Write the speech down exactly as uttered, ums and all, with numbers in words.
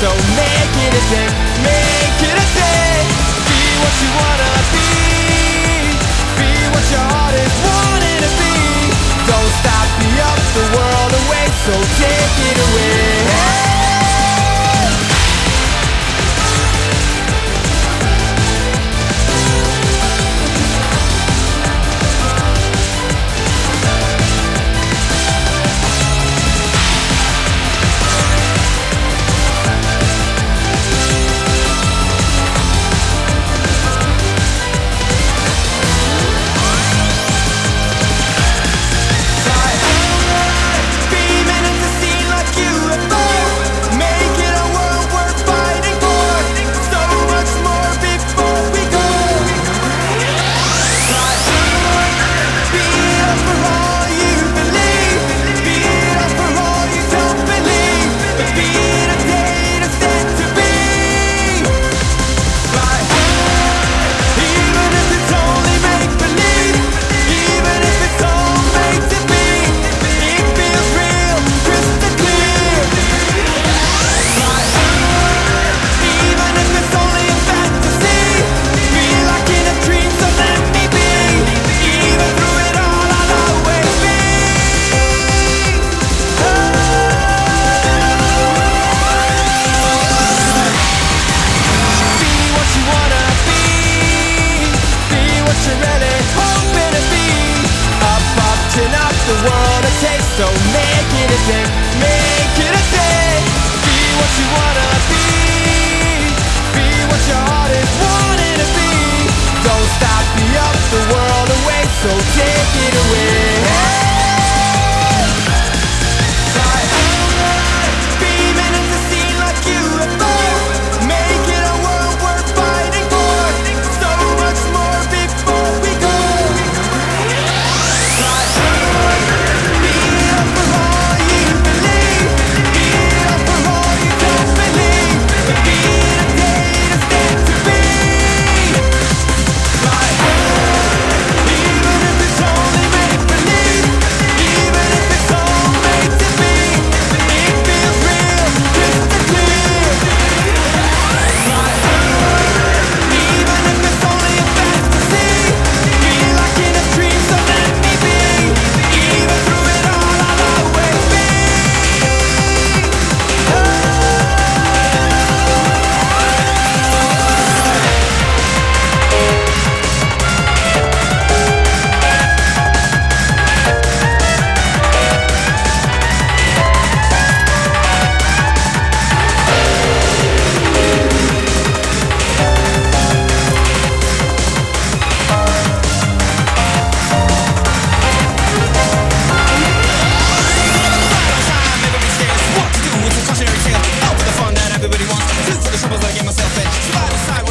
so make it a day, make it a day. Be what you wanna be, be what your heart is wanting to be. Don't stop, be up the world away, so take it away. So make it a day, make it a day. Be what you wanna be, be what your heart is wanting to be. Don't stop, be up the world away, so take it away. Everybody wants to for the troubles that I get myself in. Survival side